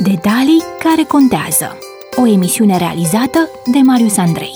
Detalii care contează. O emisiune realizată de Marius Andrei.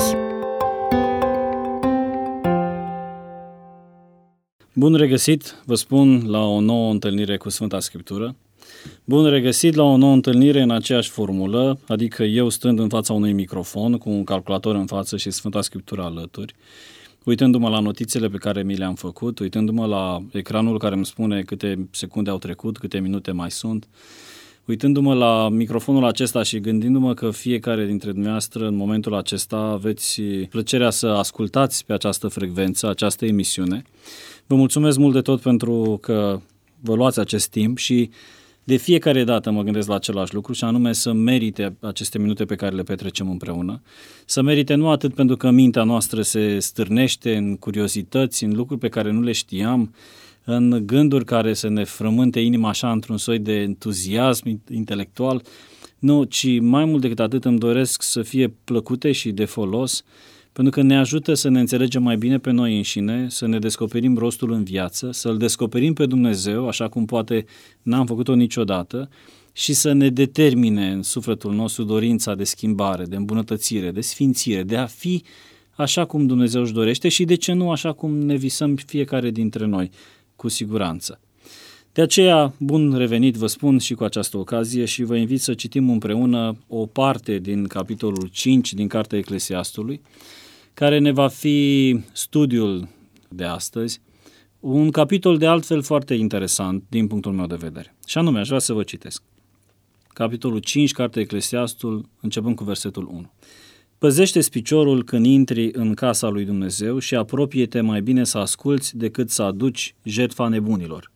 Bun regăsit, vă spun, la o nouă întâlnire cu Sfânta Scriptură. Bun regăsit la o nouă întâlnire în aceeași formulă, adică eu stând în fața unui microfon, cu un calculator în față și Sfânta Scriptură alături, uitându-mă la notițele pe care mi le-am făcut, uitându-mă la ecranul care îmi spune câte secunde au trecut, câte minute mai sunt, uitându-mă la microfonul acesta și gândindu-mă că fiecare dintre dumneavoastră în momentul acesta aveți plăcerea să ascultați pe această frecvență, această emisiune. Vă mulțumesc mult de tot pentru că vă luați acest timp și de fiecare dată mă gândesc la același lucru și anume să merite aceste minute pe care le petrecem împreună. Să merite nu atât pentru că mintea noastră se stârnește în curiozități, în lucruri pe care nu le știam, în gânduri care să ne frământe inima așa într-un soi de entuziasm intelectual, nu, ci mai mult decât atât îmi doresc să fie plăcute și de folos, pentru că ne ajută să ne înțelegem mai bine pe noi înșine, să ne descoperim rostul în viață, să-L descoperim pe Dumnezeu, așa cum poate n-am făcut-o niciodată, și să ne determine în sufletul nostru dorința de schimbare, de îmbunătățire, de sfințire, de a fi așa cum Dumnezeu își dorește și de ce nu așa cum ne visăm fiecare dintre noi, cu siguranță. De aceea, bun revenit, vă spun și cu această ocazie și vă invit să citim împreună o parte din capitolul 5 din Cartea Eclesiastului, care ne va fi studiul de astăzi, un capitol de altfel foarte interesant din punctul meu de vedere. Și anume, aș vrea să vă citesc. Capitolul 5, Cartea Eclesiastul, începând cu versetul 1. Păzește-ți piciorul când intri în casa lui Dumnezeu și apropie-te mai bine să asculți decât să aduci jertfa nebunilor.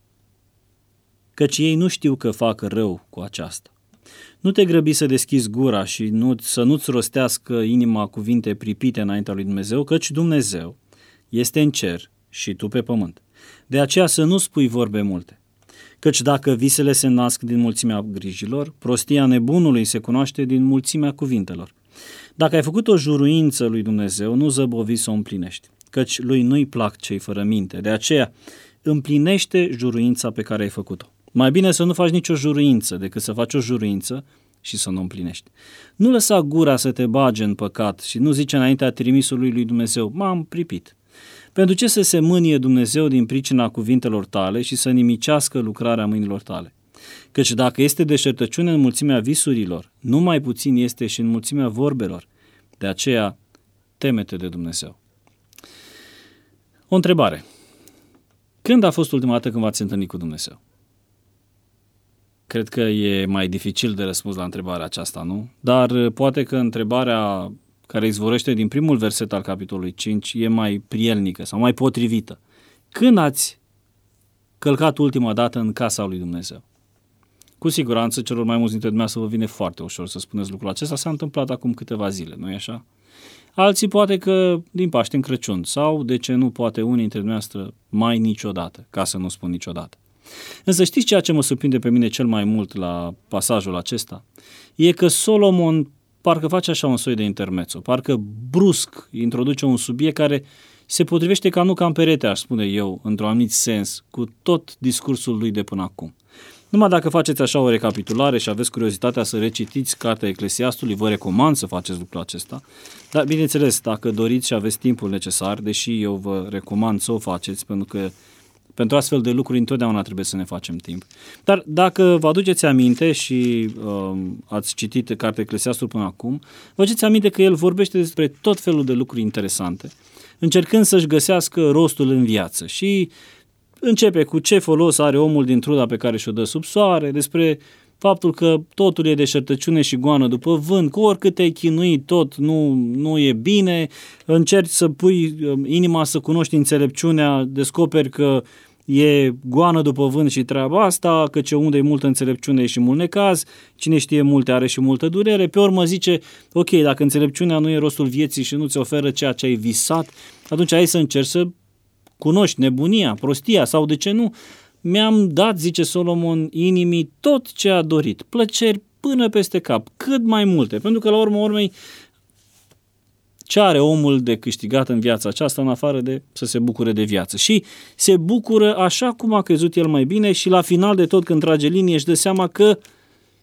Căci ei nu știu că fac rău cu aceasta. Nu te grăbi să deschizi gura și să nu-ți rostească inima cuvinte pripite înaintea lui Dumnezeu, căci Dumnezeu este în cer și tu pe pământ. De aceea să nu spui vorbe multe. Căci dacă visele se nasc din mulțimea grijilor, prostia nebunului se cunoaște din mulțimea cuvintelor. Dacă ai făcut o juruință lui Dumnezeu, nu zăbovi să o împlinești, căci lui nu-i plac cei fără minte. De aceea împlinește juruința pe care ai făcut-o. Mai bine să nu faci nicio juruință decât să faci o juruință și să nu o împlinești. Nu lăsa gura să te bage în păcat și nu zice înaintea trimisului lui Dumnezeu, m-am pripit. Pentru ce să se mânie Dumnezeu din pricina cuvintelor tale și să nimicească lucrarea mâinilor tale? Căci dacă este deșertăciune în mulțimea visurilor, nu mai puțin este și în mulțimea vorbelor. De aceea, teme-te de Dumnezeu. O întrebare. Când a fost ultima dată când v-ați întâlnit cu Dumnezeu? Cred că e mai dificil de răspuns la întrebarea aceasta, nu? Dar poate că întrebarea care izvorăște din primul verset al capitolului 5 e mai prielnică sau mai potrivită. Când ați călcat ultima dată în casa lui Dumnezeu? Cu siguranță, celor mai mulți dintre dumneavoastră vă vine foarte ușor să spuneți lucrul acesta. S-a întâmplat acum câteva zile, nu-i așa? Alții poate că din Paște în Crăciun sau, de ce nu, poate unii dintre dumneavoastră mai niciodată, ca să nu spun niciodată. Însă știți ceea ce mă surprinde pe mine cel mai mult la pasajul acesta? E că Solomon parcă face așa un soi de intermezzo, parcă brusc introduce un subiect care se potrivește ca nu cam perete, aș spune eu, într-un anumit sens, cu tot discursul lui de până acum. Numai dacă faceți așa o recapitulare și aveți curiozitatea să recitiți Cartea Eclesiastului, vă recomand să faceți lucrul acesta. Dar, bineînțeles, dacă doriți și aveți timpul necesar, deși eu vă recomand să o faceți, pentru că pentru astfel de lucruri întotdeauna trebuie să ne facem timp. Dar dacă vă aduceți aminte și ați citit Cartea Eclesiastului până acum, vă aduceți aminte că el vorbește despre tot felul de lucruri interesante, încercând să-și găsească rostul în viață și începe cu ce folos are omul din truda pe care și-o dă sub soare, despre faptul că totul e deșertăciune și goană după vânt, că oricât te-ai chinuit, tot nu e bine, încerci să pui inima să cunoști înțelepciunea, descoperi că e goană după vânt și treaba asta, că ce unde e multă înțelepciune e și mult necaz, cine știe multe are și multă durere, pe urmă zice, ok, dacă înțelepciunea nu e rostul vieții și nu ți oferă ceea ce ai visat, atunci hai să încerci să cunoști nebunia, prostia sau de ce nu, mi-am dat, zice Solomon, inimii tot ce a dorit, plăceri până peste cap, cât mai multe, pentru că la urma urmei ce are omul de câștigat în viața aceasta în afară de să se bucure de viață? Și se bucură așa cum a crezut el mai bine și la final de tot când trage linie își dă seama că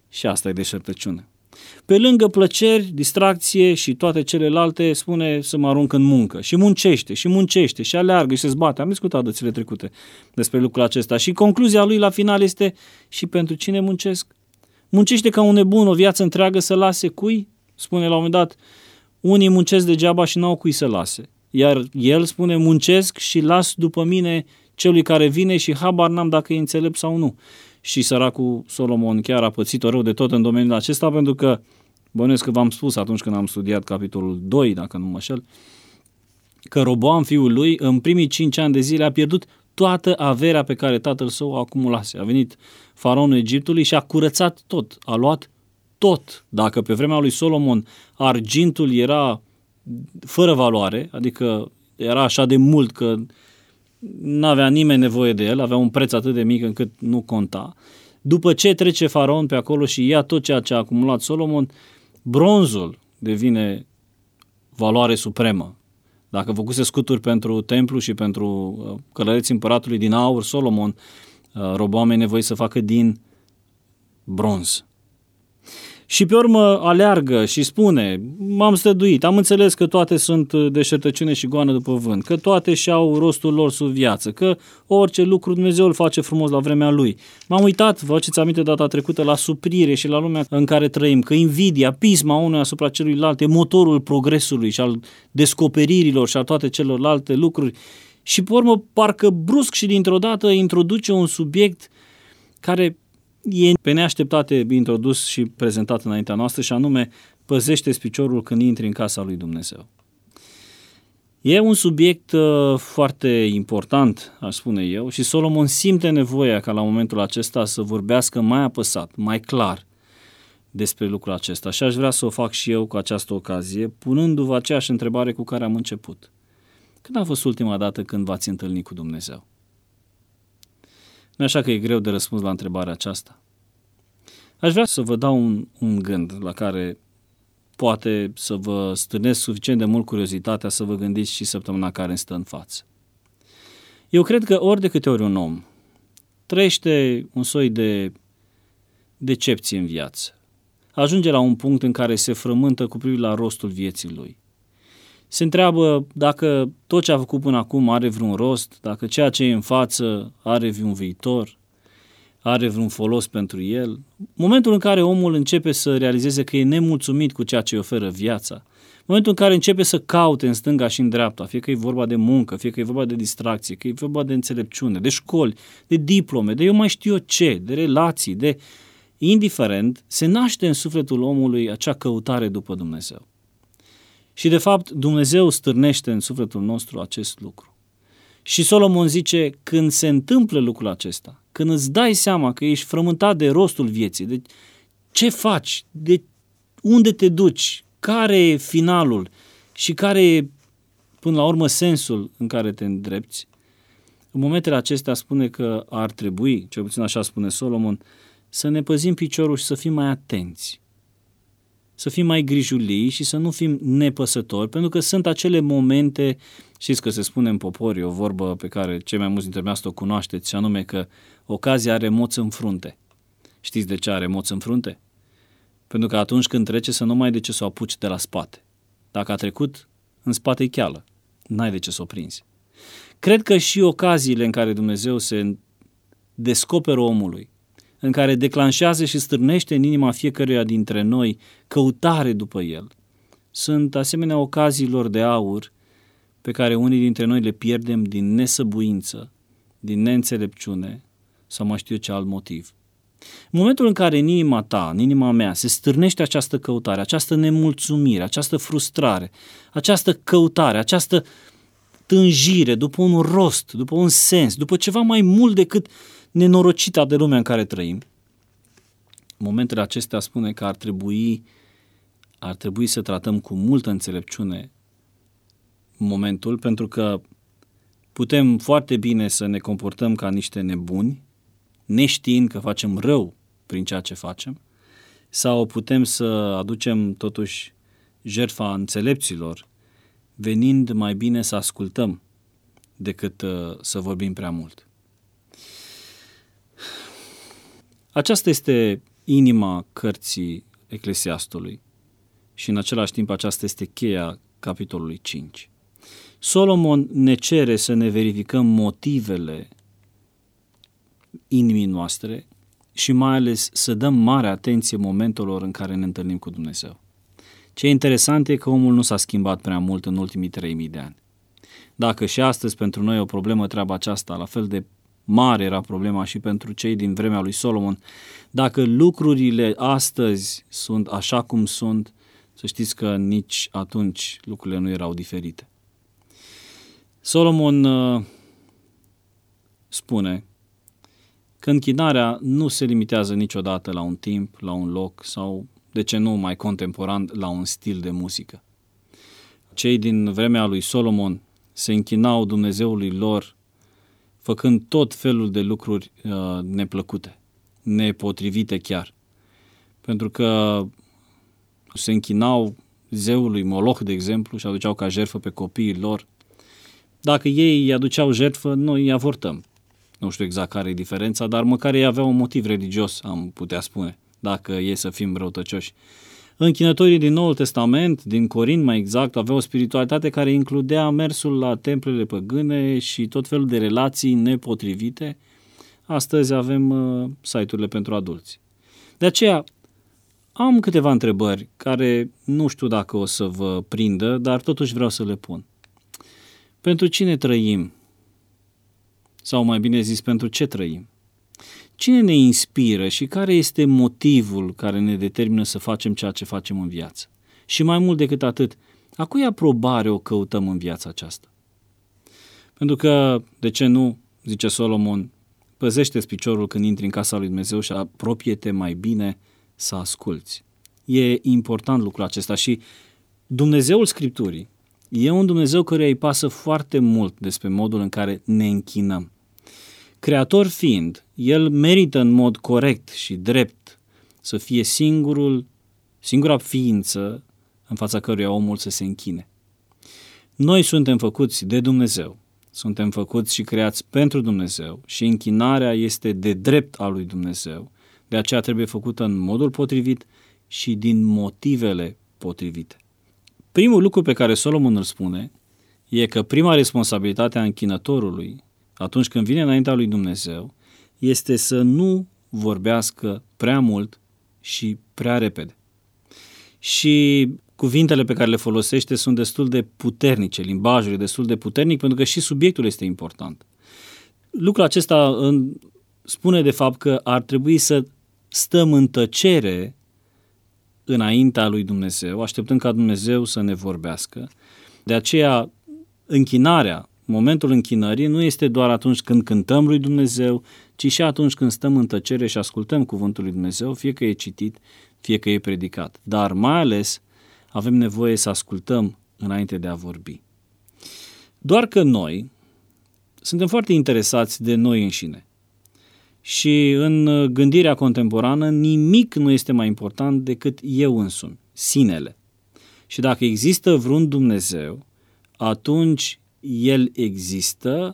Și asta e deșertăciune. Pe lângă plăceri, distracție și toate celelalte, spune să mă arunc în muncă. Și muncește și aleargă și se zbate. Am discutat dățile trecute despre lucrul acesta. Și concluzia lui la final este: și pentru cine muncesc? Muncește ca un nebun o viață întreagă să lase cui? Spune la un moment dat: unii muncesc degeaba și n-au cui să lase. Iar el spune: muncesc și las după mine celui care vine și habar n-am dacă e înțelept sau nu. Și săracul Solomon chiar a pățit-o rău de tot în domeniul acesta, pentru că, bănuiesc că v-am spus atunci când am studiat capitolul 2, dacă nu mă înșel, că Roboam, fiul lui, în primii 5 ani de zile a pierdut toată averea pe care tatăl său o acumulase. A venit faraonul Egiptului și a curățat tot, a luat tot. Dacă pe vremea lui Solomon argintul era fără valoare, adică era așa de mult că n-avea nimeni nevoie de el, avea un preț atât de mic încât nu conta. După ce trece faraon pe acolo și ia tot ceea ce a acumulat Solomon, bronzul devine valoare supremă. Dacă făcuse scuturi pentru templu și pentru călăreții împăratului din aur, Solomon, Roboam e nevoie să facă din bronz. Și pe urmă aleargă și spune: m-am străduit, am înțeles că toate sunt deșertăciune și goană după vânt, că toate și-au rostul lor sub viață, că orice lucru Dumnezeu îl face frumos la vremea Lui. M-am uitat, vă aduceți aminte data trecută, la suprire și la lumea în care trăim, că invidia, pisma unui asupra celuilalt e motorul progresului și al descoperirilor și a toate celorlalte lucruri. Și pe urmă, parcă brusc și dintr-o dată introduce un subiect care e pe neașteptate introdus și prezentat înaintea noastră, și anume: păzește-ți piciorul când intri în casa lui Dumnezeu. E un subiect foarte important, aș spune eu, și Solomon simte nevoia ca la momentul acesta să vorbească mai apăsat, mai clar despre lucrul acesta. Și aș vrea să o fac și eu cu această ocazie, punându-vă aceeași întrebare cu care am început. Când a fost ultima dată când v-ați întâlnit cu Dumnezeu? Nu așa că e greu de răspuns la întrebarea aceasta. Aș vrea să vă dau un gând la care poate să vă stârnesc suficient de mult curiozitatea să vă gândiți și săptămâna care îmi stă în față. Eu cred că ori de câte ori un om trăiește un soi de decepție în viață, ajunge la un punct în care se frământă cu privire la rostul vieții lui. Se întreabă dacă tot ce a făcut până acum are vreun rost, dacă ceea ce e în față are vreun viitor, are vreun folos pentru el. Momentul în care omul începe să realizeze că e nemulțumit cu ceea ce îi oferă viața, momentul în care începe să caute în stânga și în dreapta, fie că e vorba de muncă, fie că e vorba de distracție, că e vorba de înțelepciune, de școli, de diplome, de eu mai știu eu ce, de relații, de indiferent, se naște în sufletul omului acea căutare după Dumnezeu. Și de fapt Dumnezeu stârnește în sufletul nostru acest lucru. Și Solomon zice: când se întâmplă lucrul acesta, când îți dai seama că ești frământat de rostul vieții, de ce faci, de unde te duci, care e finalul și care e până la urmă sensul în care te îndrepți, în momentele acestea spune că ar trebui, cel puțin așa spune Solomon, să ne păzim piciorul și să fim mai atenți, să fim mai grijulii și să nu fim nepăsători, pentru că sunt acele momente, știți că se spune în popor, e o vorbă pe care cei mai mulți dintre dumneavoastră o cunoașteți, și anume că ocazia are moț în frunte. Știți de ce are moț în frunte? Pentru că atunci când trece să nu mai ai de ce să o apuci de la spate. Dacă a trecut, în spate e cheală, n-ai de ce să o prinzi. Cred că și ocaziile în care Dumnezeu se descoperă omului, în care declanșează și stârnește în inima fiecăruia dintre noi căutare după El, sunt asemenea ocaziilor de aur pe care unii dintre noi le pierdem din nesăbuință, din neînțelepciune sau mai știu eu ce alt motiv. În momentul în care în inima ta, în inima mea, se stârnește această căutare, această nemulțumire, această frustrare, această căutare, această tânjire după un rost, după un sens, după ceva mai mult decât nenorocita de lumea în care trăim, în momentele acestea spune că ar trebui să tratăm cu multă înțelepciune momentul, pentru că putem foarte bine să ne comportăm ca niște nebuni, neștiind că facem rău prin ceea ce facem, sau putem să aducem totuși jertfa înțelepților, venind mai bine să ascultăm decât să vorbim prea mult. Aceasta este inima cărții Eclesiastului și în același timp aceasta este cheia capitolului 5. Solomon ne cere să ne verificăm motivele inimii noastre și mai ales să dăm mare atenție momentelor în care ne întâlnim cu Dumnezeu. Ce e interesant e că omul nu s-a schimbat prea mult în ultimii 3000 de ani. Dacă și astăzi pentru noi e o problemă treaba aceasta, la fel de mare era problema și pentru cei din vremea lui Solomon, dacă lucrurile astăzi sunt așa cum sunt, să știți că nici atunci lucrurile nu erau diferite. Solomon spune că închinarea nu se limitează niciodată la un timp, la un loc sau, de ce nu, mai contemporan, la un stil de muzică. Cei din vremea lui Solomon se închinau Dumnezeului lor făcând tot felul de lucruri neplăcute, nepotrivite chiar. Pentru că se închinau zeului Moloch, de exemplu, și aduceau ca jertfă pe copiii lor. Dacă ei îi aduceau jertfă, noi îi avortăm. Nu știu exact care e diferența, dar măcar ei aveau un motiv religios, am putea spune, dacă e să fim răutăcioși. Închinătorii din Noul Testament, din Corint mai exact, aveau o spiritualitate care includea mersul la templele păgâne și tot felul de relații nepotrivite. Astăzi avem site-urile pentru adulți. De aceea am câteva întrebări care nu știu dacă o să vă prindă, dar totuși vreau să le pun. Pentru cine trăim? Sau mai bine zis, pentru ce trăim? Cine ne inspiră și care este motivul care ne determină să facem ceea ce facem în viață? Și mai mult decât atât, a cui aprobare o căutăm în viața aceasta? Pentru că, de ce nu, zice Solomon, păzește-ți piciorul când intri în casa lui Dumnezeu și apropie-te mai bine să asculți. E important lucrul acesta și Dumnezeul Scripturii e un Dumnezeu căruia îi pasă foarte mult despre modul în care ne închinăm. Creator fiind, El merită în mod corect și drept să fie singura ființă în fața căruia omul să se închine. Noi suntem făcuți de Dumnezeu, suntem făcuți și creați pentru Dumnezeu și închinarea este de drept al lui Dumnezeu, de aceea trebuie făcută în modul potrivit și din motivele potrivite. Primul lucru pe care Solomon îl spune e că prima responsabilitate a închinătorului atunci când vine înaintea lui Dumnezeu este să nu vorbească prea mult și prea repede. Și cuvintele pe care le folosește sunt destul de puternice, limbajul e destul de puternic pentru că și subiectul este important. Lucrul acesta spune de fapt că ar trebui să stăm în tăcere înaintea lui Dumnezeu, așteptând ca Dumnezeu să ne vorbească. De aceea, închinarea, momentul închinării nu este doar atunci când cântăm lui Dumnezeu, ci și atunci când stăm în tăcere și ascultăm cuvântul lui Dumnezeu, fie că e citit, fie că e predicat. Dar mai ales avem nevoie să ascultăm înainte de a vorbi. Doar că noi suntem foarte interesați de noi înșine. Și în gândirea contemporană nimic nu este mai important decât eu însumi, sinele. Și dacă există vreun Dumnezeu, atunci El există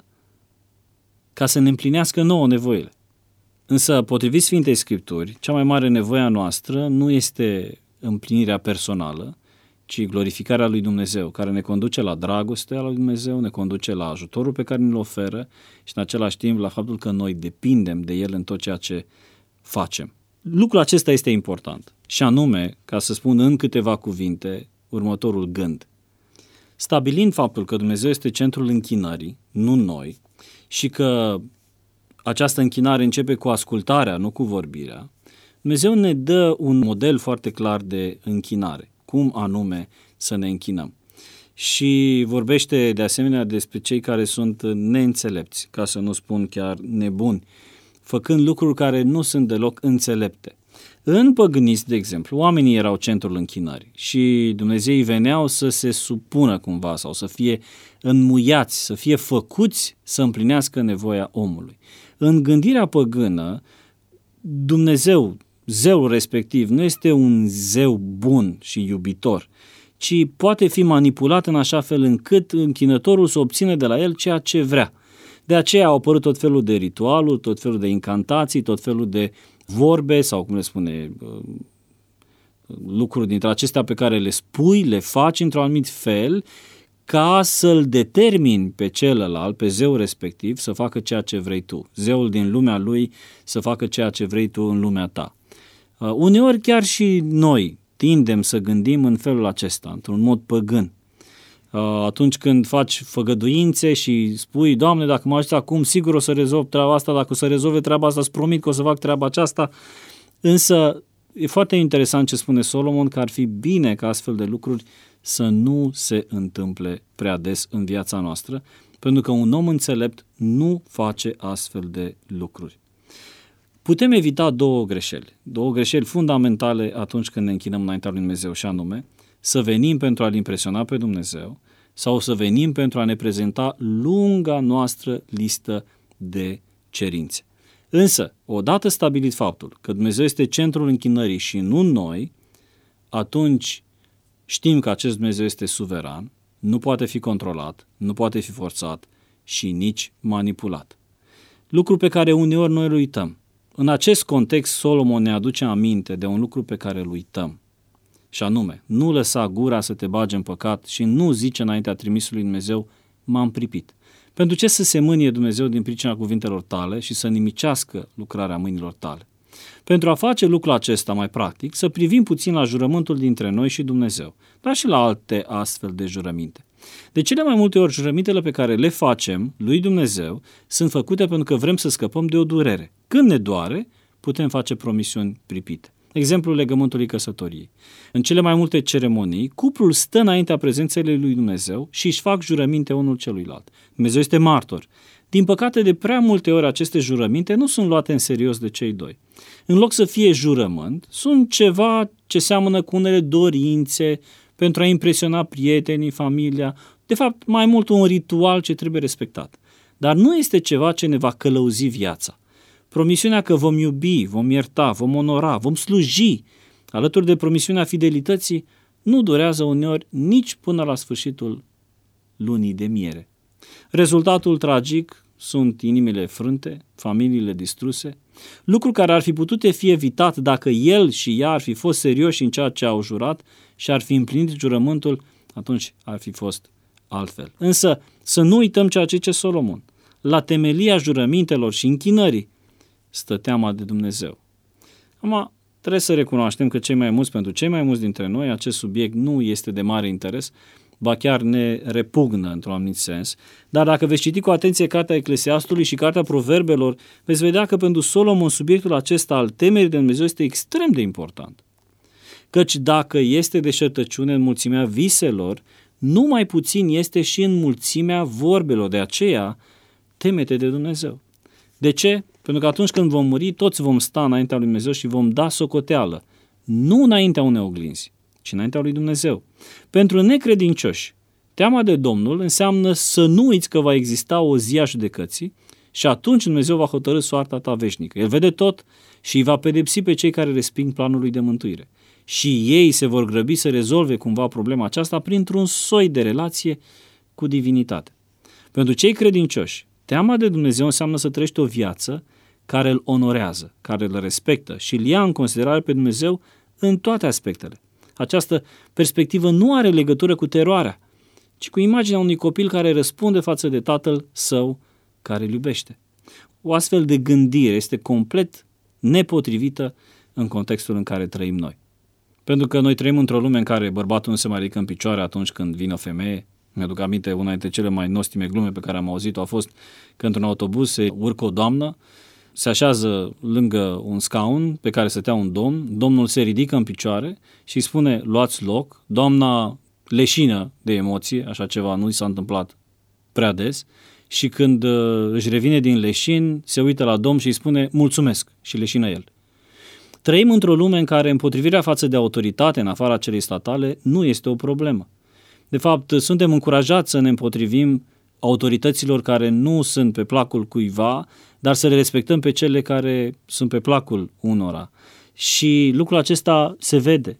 ca să ne împlinească nouă nevoile. Însă, potrivit Sfintei Scripturi, cea mai mare nevoie a noastră nu este împlinirea personală, ci glorificarea lui Dumnezeu, care ne conduce la dragostea lui Dumnezeu, ne conduce la ajutorul pe care ne-l oferă și în același timp la faptul că noi depindem de El în tot ceea ce facem. Lucrul acesta este important și anume, ca să spun în câteva cuvinte, următorul gând. Stabilind faptul că Dumnezeu este centrul închinării, nu noi, și că această închinare începe cu ascultarea, nu cu vorbirea, Dumnezeu ne dă un model foarte clar de închinare. Cum anume să ne închinăm. Și vorbește de asemenea despre cei care sunt neînțelepți, ca să nu spun chiar nebuni, făcând lucruri care nu sunt deloc înțelepte. În păgânism, de exemplu, oamenii erau centrul închinării și Dumnezeii veneau să se supună cumva sau să fie înmuiați, să fie făcuți să împlinească nevoia omului. În gândirea păgână, Dumnezeu, zeul respectiv, nu este un zeu bun și iubitor, ci poate fi manipulat în așa fel încât închinătorul să obține de la el ceea ce vrea. De aceea au apărut tot felul de ritualuri, tot felul de incantații, tot felul de vorbe sau, cum le spune, lucruri dintre acestea pe care le spui, le faci într-un anumit fel ca să-l determini pe celălalt, pe zeul respectiv, să facă ceea ce vrei tu. Zeul din lumea lui să facă ceea ce vrei tu în lumea ta. Uneori chiar și noi tindem să gândim în felul acesta, într-un mod păgân. Atunci când faci făgăduințe și spui, Doamne, dacă mă ajuți acum, sigur o să rezolv treaba asta, dacă o să rezolve treaba asta, îți promit că o să fac treaba aceasta. Însă e foarte interesant ce spune Solomon, că ar fi bine ca astfel de lucruri să nu se întâmple prea des în viața noastră, pentru că un om înțelept nu face astfel de lucruri. Putem evita două greșeli fundamentale atunci când ne închinăm înaintea lui Dumnezeu, și anume să venim pentru a-L impresiona pe Dumnezeu sau să venim pentru a ne prezenta lunga noastră listă de cerințe. Însă, odată stabilit faptul că Dumnezeu este centrul închinării și nu noi, atunci știm că acest Dumnezeu este suveran, nu poate fi controlat, nu poate fi forțat și nici manipulat. Lucru pe care uneori noi îl uităm. În acest context, Solomon ne aduce aminte de un lucru pe care îl uităm. Și anume, nu lăsa gura să te bage în păcat și nu zice înaintea trimisului Dumnezeu, m-am pripit. Pentru ce să se mânie Dumnezeu din pricina cuvintelor tale și să nimicească lucrarea mâinilor tale? Pentru a face lucrul acesta mai practic, să privim puțin la jurământul dintre noi și Dumnezeu, dar și la alte astfel de jurăminte. De cele mai multe ori, jurămintele pe care le facem lui Dumnezeu sunt făcute pentru că vrem să scăpăm de o durere. Când ne doare, putem face promisiuni pripite. Exemplul legământului căsătoriei. În cele mai multe ceremonii, cuplul stă înaintea prezenței lui Dumnezeu și își fac jurăminte unul celuilalt. Dumnezeu este martor. Din păcate, de prea multe ori aceste jurăminte nu sunt luate în serios de cei doi. În loc să fie jurământ, sunt ceva ce seamănă cu unele dorințe pentru a impresiona prietenii, familia, de fapt mai mult un ritual ce trebuie respectat. Dar nu este ceva ce ne va călăuzi viața. Promisiunea că vom iubi, vom ierta, vom onora, vom sluji, alături de promisiunea fidelității, nu durează uneori nici până la sfârșitul lunii de miere. Rezultatul tragic sunt inimile frânte, familiile distruse, lucru care ar fi putut fi evitat dacă el și ea ar fi fost serioși în ceea ce au jurat și ar fi împlinit jurământul, atunci ar fi fost altfel. Însă să nu uităm ceea ce zice Solomon. La temelia jurămintelor și închinării stă teama de Dumnezeu. Acum, trebuie să recunoaștem că pentru cei mai mulți dintre noi acest subiect nu este de mare interes, ba chiar ne repugnă într-un anumit sens, dar dacă veți citi cu atenție cartea Eclesiastului și cartea Proverbelor, veți vedea că pentru Solomon subiectul acesta al temerii de Dumnezeu este extrem de important. Căci dacă este deșertăciune în mulțimea viselor, nu mai puțin este și în mulțimea vorbelor. De aceea, teme-te de Dumnezeu. De ce? Pentru că atunci când vom muri, toți vom sta înaintea lui Dumnezeu și vom da socoteală. Nu înaintea unei oglinzi, ci înaintea lui Dumnezeu. Pentru necredincioși, teama de Domnul înseamnă să nu uiți că va exista o zi a judecății și atunci Dumnezeu va hotărî soarta ta veșnică. El vede tot și îi va pedepsi pe cei care resping planul lui de mântuire. Și ei se vor grăbi să rezolve cumva problema aceasta printr-un soi de relație cu divinitate. Pentru cei credincioși, teama de Dumnezeu înseamnă să trăiești o viață care îl onorează, care îl respectă și îl ia în considerare pe Dumnezeu în toate aspectele. Această perspectivă nu are legătură cu teroarea, ci cu imaginea unui copil care răspunde față de tatăl său care îl iubește. O astfel de gândire este complet nepotrivită în contextul în care trăim noi. Pentru că noi trăim într-o lume în care bărbatul nu se mai ridică în picioare atunci când vine o femeie. Mi-aduc aminte, una dintre cele mai nostime glume pe care am auzit-o a fost că într-un autobuz se urcă o doamnă, se așează lângă un scaun pe care stătea un domn, domnul se ridică în picioare și îi spune, luați loc, doamna leșină de emoție, așa ceva nu i s-a întâmplat prea des, și când își revine din leșin, se uită la domn și îi spune, mulțumesc, și leșină el. Trăim într-o lume în care împotrivirea față de autoritate în afara celei statale nu este o problemă. De fapt, suntem încurajați să ne împotrivim autorităților care nu sunt pe placul cuiva, dar să le respectăm pe cele care sunt pe placul unora. Și lucrul acesta se vede.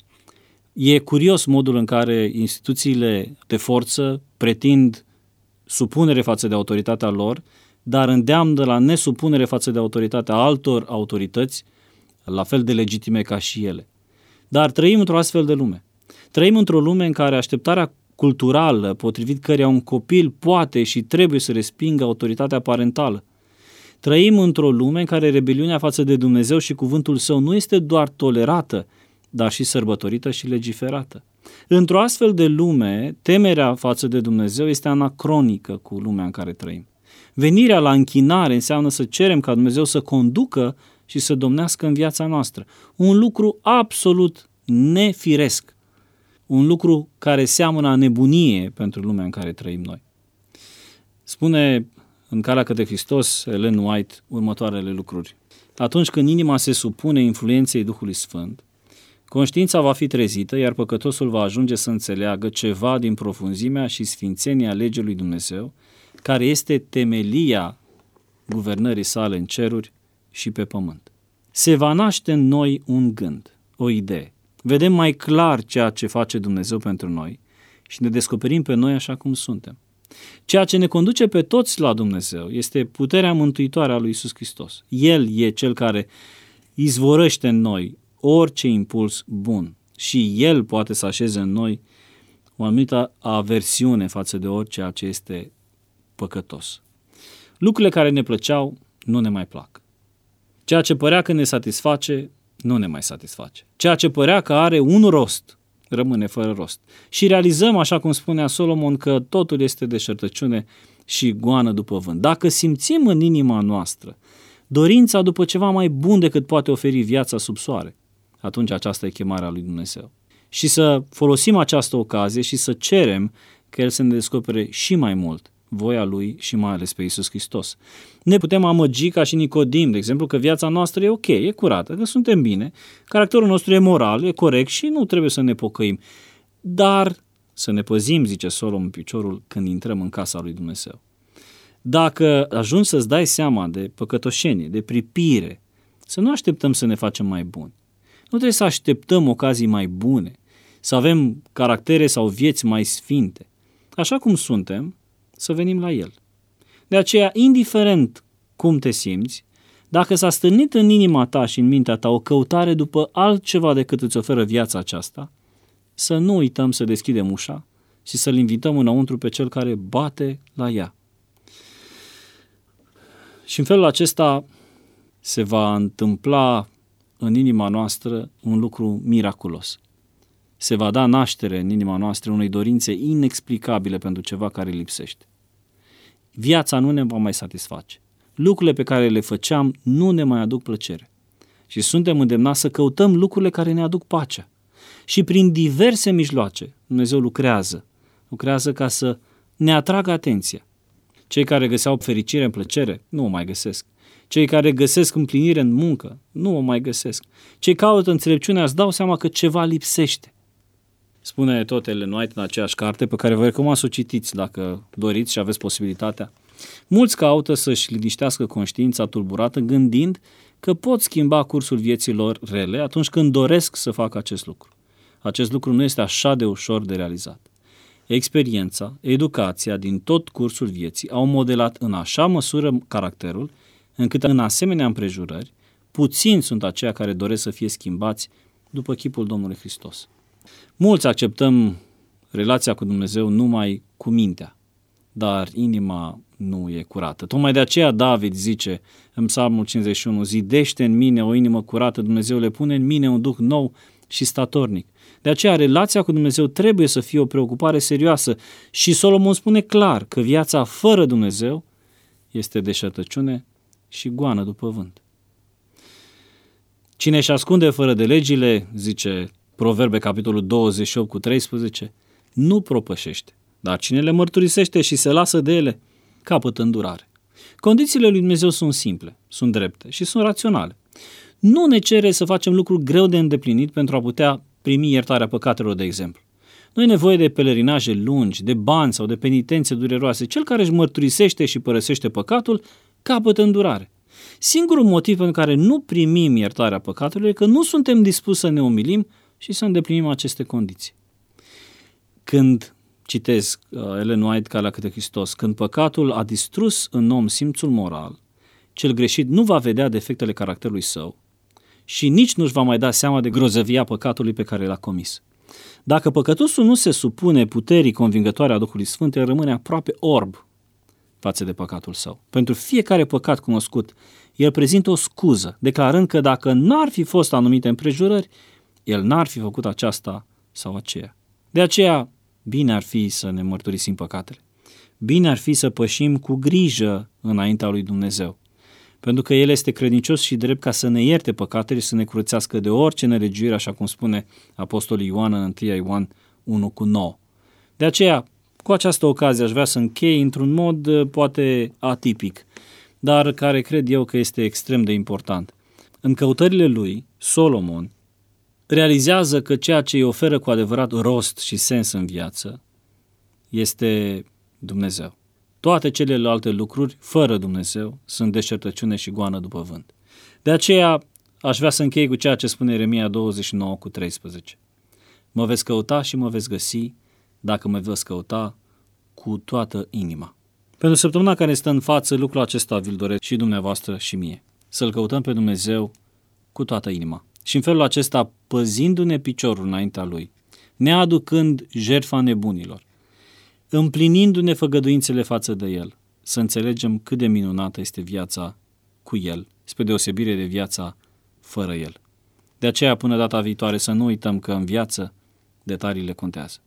E curios modul în care instituțiile de forță pretind supunere față de autoritatea lor, dar îndeamnă la nesupunere față de autoritatea altor autorități, la fel de legitime ca și ele. Dar trăim într-o astfel de lume. Trăim într-o lume în care așteptarea culturală, potrivit căreia un copil poate și trebuie să respingă autoritatea parentală. Trăim într-o lume în care rebeliunea față de Dumnezeu și cuvântul Său nu este doar tolerată, dar și sărbătorită și legiferată. Într-o astfel de lume, temerea față de Dumnezeu este anacronică cu lumea în care trăim. Venirea la închinare înseamnă să cerem ca Dumnezeu să conducă și să domnească în viața noastră. Un lucru absolut nefiresc. Un lucru care seamănă a nebunie pentru lumea în care trăim noi. Spune în Calea către Hristos Ellen White următoarele lucruri. Atunci când inima se supune influenței Duhului Sfânt, conștiința va fi trezită, iar păcătosul va ajunge să înțeleagă ceva din profunzimea și sfințenia legii lui Dumnezeu, care este temelia guvernării sale în ceruri și pe pământ. Se va naște în noi un gând, o idee. Vedem mai clar ceea ce face Dumnezeu pentru noi și ne descoperim pe noi așa cum suntem. Ceea ce ne conduce pe toți la Dumnezeu este puterea mântuitoare a lui Iisus Hristos. El e cel care izvorăște în noi orice impuls bun și El poate să așeze în noi o anumită aversiune față de orice ce este păcătos. Lucrurile care ne plăceau nu ne mai plac. Ceea ce părea că ne satisface, nu ne mai satisface. Ceea ce părea că are un rost, rămâne fără rost. Și realizăm, așa cum spunea Solomon, că totul este deșertăciune și goană după vânt. Dacă simțim în inima noastră dorința după ceva mai bun decât poate oferi viața sub soare, atunci aceasta e chemarea lui Dumnezeu. Și să folosim această ocazie și să cerem că El să ne descopere și mai mult voia Lui și mai ales pe Iisus Hristos. Ne putem amăgi ca și Nicodim, de exemplu, că viața noastră e ok, e curată, că suntem bine, caracterul nostru e moral, e corect și nu trebuie să ne pocăim. Dar să ne păzim, zice Solomon, piciorul când intrăm în casa lui Dumnezeu. Dacă ajungi să-ți dai seama de păcătoșenie, de pripire, să nu așteptăm să ne facem mai buni. Nu trebuie să așteptăm ocazii mai bune, să avem caractere sau vieți mai sfinte. Așa cum suntem, să venim la El. De aceea, indiferent cum te simți, dacă s-a stârnit în inima ta și în mintea ta o căutare după altceva decât îți oferă viața aceasta, să nu uităm să deschidem ușa și să-L invităm înăuntru pe Cel care bate la ea. Și în felul acesta se va întâmpla în inima noastră un lucru miraculos. Se va da naștere în inima noastră unei dorințe inexplicabile pentru ceva care lipsește. Viața nu ne va mai satisface. Lucrurile pe care le făceam nu ne mai aduc plăcere. Și suntem îndemnați să căutăm lucrurile care ne aduc pacea. Și prin diverse mijloace Dumnezeu lucrează ca să ne atragă atenția. Cei care găseau fericire în plăcere, nu o mai găsesc. Cei care găsesc împlinire în muncă, nu o mai găsesc. Cei caută înțelepciunea îți dau seama că ceva lipsește. Spune tot Ellen White în aceeași carte, pe care vă recomand să o citiți dacă doriți și aveți posibilitatea. Mulți caută să-și liniștească conștiința tulburată gândind că pot schimba cursul vieții lor rele atunci când doresc să facă acest lucru. Acest lucru nu este așa de ușor de realizat. Experiența, educația din tot cursul vieții au modelat în așa măsură caracterul, încât în asemenea împrejurări, puțini sunt aceia care doresc să fie schimbați după chipul Domnului Hristos. Mulți acceptăm relația cu Dumnezeu numai cu mintea, dar inima nu e curată. Tocmai de aceea David zice în Psalmul 51, zidește în mine o inimă curată, Dumnezeu le pune în mine un duh nou și statornic. De aceea relația cu Dumnezeu trebuie să fie o preocupare serioasă și Solomon spune clar că viața fără Dumnezeu este deșertăciune și goană după vânt. Cine își ascunde fără de legile, zice Proverbe, capitolul 28 cu 13, nu propășește, dar cine le mărturisește și se lasă de ele, capătă îndurare. Condițiile lui Dumnezeu sunt simple, sunt drepte și sunt raționale. Nu ne cere să facem lucruri greu de îndeplinit pentru a putea primi iertarea păcatelor, de exemplu. Nu e nevoie de pelerinaje lungi, de bani sau de penitențe dureroase. Cel care își mărturisește și părăsește păcatul, capătă îndurare. Singurul motiv pentru care nu primim iertarea păcatelor e că nu suntem dispuși să ne umilim și să îndeplinim aceste condiții. Când citez Ellen White, Calea către Hristos, când păcatul a distrus în om simțul moral, cel greșit nu va vedea defectele caracterului său și nici nu-și va mai da seama de grozăvia păcatului pe care l-a comis. Dacă păcătosul nu se supune puterii convingătoare a Duhului Sfânt, el rămâne aproape orb față de păcatul său. Pentru fiecare păcat cunoscut, el prezintă o scuză, declarând că dacă n-ar fi fost anumite împrejurări, el n-ar fi făcut aceasta sau aceea. De aceea, bine ar fi să ne mărturisim păcatele. Bine ar fi să pășim cu grijă înaintea lui Dumnezeu, pentru că El este credincios și drept ca să ne ierte păcatele și să ne curățească de orice nelegiuire, așa cum spune Apostolul Ioan în 1 Ioan 1:9. De aceea, cu această ocazie aș vrea să închei într-un mod poate atipic, dar care cred eu că este extrem de important. În căutările lui, Solomon realizează că ceea ce îi oferă cu adevărat rost și sens în viață este Dumnezeu. Toate celelalte lucruri, fără Dumnezeu, sunt deșertăciune și goană după vânt. De aceea aș vrea să închei cu ceea ce spune Ieremia 29:13. Mă veți căuta și mă veți găsi dacă mă veți căuta cu toată inima. Pentru săptămâna care stă în față, lucrul acesta vi-l doresc și dumneavoastră și mie. Să-L căutăm pe Dumnezeu cu toată inima. Și în felul acesta, păzindu-ne piciorul înaintea Lui, neaducând jertfa nebunilor, împlinindu-ne făgăduințele față de El, să înțelegem cât de minunată este viața cu El, spre deosebire de viața fără El. De aceea, până data viitoare, să nu uităm că în viață detaliile contează.